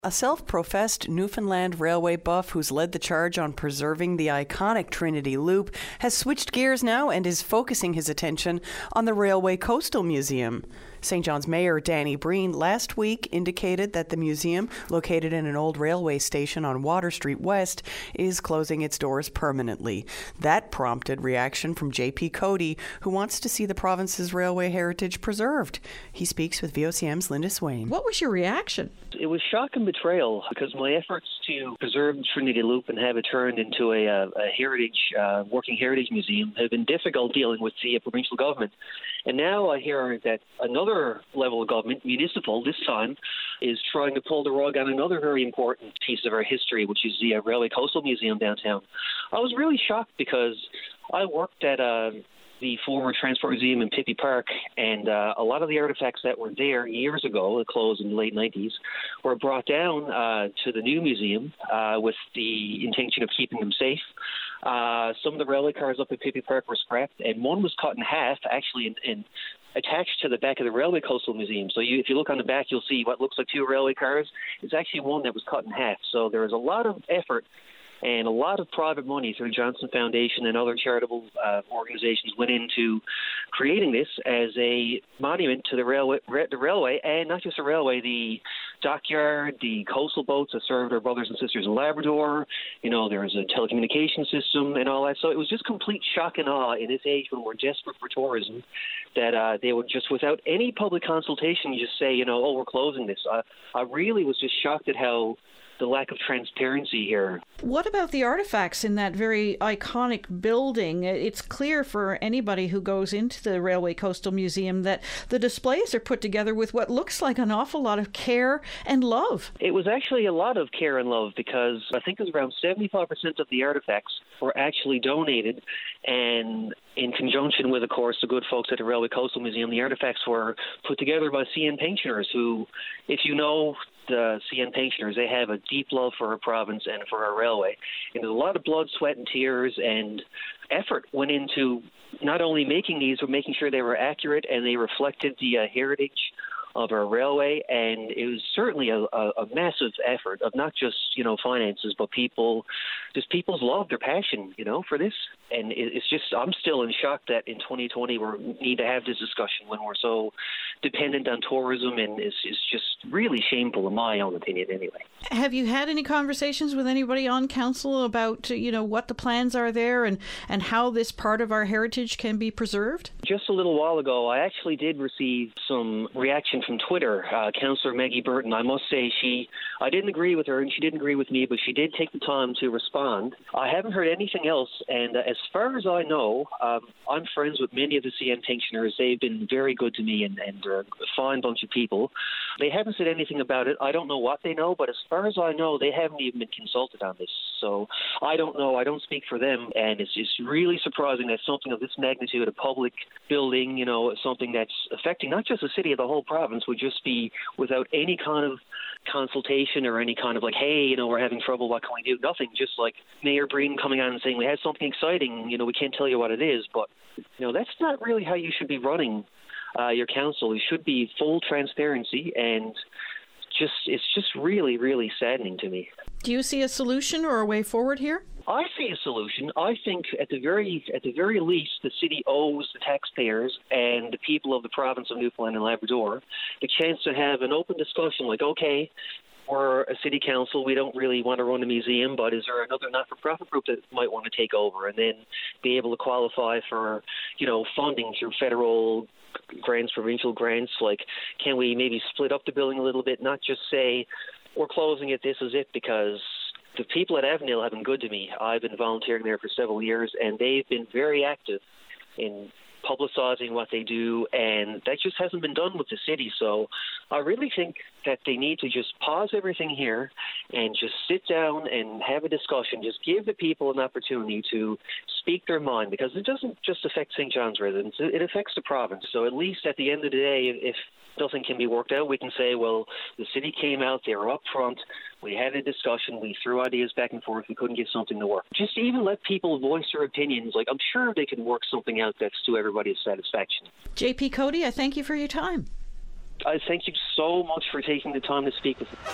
A self-professed Newfoundland railway buff who's led the charge on preserving the iconic Trinity Loop has switched gears now and is focusing his attention on the Railway Coastal Museum. St. John's Mayor Danny Breen last week indicated that the museum, located in an old railway station on Water Street West, is closing its doors permanently. That prompted reaction from J.P. Cody, who wants to see the province's railway heritage preserved. He speaks with VOCM's Linda Swain. What was your reaction? It was shock and betrayal because my efforts to preserve the Trinity Loop and have it turned into a working heritage museum have been difficult dealing with the provincial government. And now I hear that another level of government, municipal this time, is trying to pull the rug on another very important piece of our history, which is the Railway Coastal Museum downtown. I was really shocked because I worked at the former Transport Museum in Pippy Park, and a lot of the artifacts that were there years ago, it closed in the late 90s, were brought down to the new museum with the intention of keeping them safe. Some of the railway cars up at Pippy Park were scrapped, and one was cut in half, actually, and attached to the back of the Railway Coastal Museum. So if you look on the back, you'll see what looks like two railway cars. It's actually one that was cut in half. So there was a lot of effort and a lot of private money through the Johnson Foundation and other charitable organizations went into creating this as a monument to the railway, and not just the railway, the dockyard, the coastal boats that served our brothers and sisters in Labrador. You know, there was a telecommunication system and all that. So it was just complete shock and awe in this age when we're desperate for tourism that they would just, without any public consultation, just say, oh, we're closing this. I really was just shocked at how the lack of transparency here. What about the artifacts in that very iconic building? It's clear for anybody who goes into the Railway Coastal Museum that the displays are put together with what looks like an awful lot of care and love. It was actually a lot of care and love because I think it was around 75% of the artifacts were actually donated, and in conjunction with, of course, the good folks at the Railway Coastal Museum, the artifacts were put together by CN pensioners who, if you know the CN pensioners, they have a deep love for our province and for our railway. And there's a lot of blood, sweat, and tears and effort went into not only making these, but making sure they were accurate and they reflected the heritage of our railway. And it was certainly a massive effort of not just, finances, but people's love, their passion, for this. And it's just, I'm still in shock that in 2020 we need to have this discussion when we're so dependent on tourism, and it's just really shameful in my own opinion anyway. Have you had any conversations with anybody on council about, what the plans are there and how this part of our heritage can be preserved? Just a little while ago, I actually did receive some reaction from Twitter. Councillor Maggie Burton, I must say, I didn't agree with her and she didn't agree with me, but she did take the time to respond. I haven't heard anything else, and as far as I know, I'm friends with many of the CN pensioners. They've been very good to me and a fine bunch of people. They haven't said anything about it. I don't know what they know, but as far as I know, they haven't even been consulted on this. So I don't know. I don't speak for them, and it's just really surprising that something of this magnitude, a public building, something that's affecting not just the city, of the whole province, would just be without any kind of consultation or any kind of hey, we're having trouble, what can we do? Nothing, just like Mayor Breen coming on and saying we have something exciting, we can't tell you what it is, but that's not really how you should be running your council. It should be full transparency, and it's just really, really saddening to me. Do you see a solution or a way forward here? I see a solution. I think at the very least, the city owes the taxpayers and the people of the province of Newfoundland and Labrador the chance to have an open discussion okay, we're a city council, we don't really want to run a museum, but is there another not-for-profit group that might want to take over, and then be able to qualify for, funding through federal grants, provincial grants? Can we maybe split up the building a little bit, not just say, we're closing it, this is it, because the people at Avondale have been good to me. I've been volunteering there for several years, and they've been very active in publicizing what they do, and that just hasn't been done with the city. So I really think that they need to just pause everything here and just sit down and have a discussion. Just give the people an opportunity to speak their mind, because it doesn't just affect St. John's residents, it affects the province. So at least at the end of the day, if nothing can be worked out, we can say, well, the city came out, they were up front, we had a discussion, we threw ideas back and forth, we couldn't get something to work. Just even let people voice their opinions. I'm sure they can work something out that's to everybody's satisfaction. J.P. Cody, I thank you for your time. I thank you so much for taking the time to speak with me.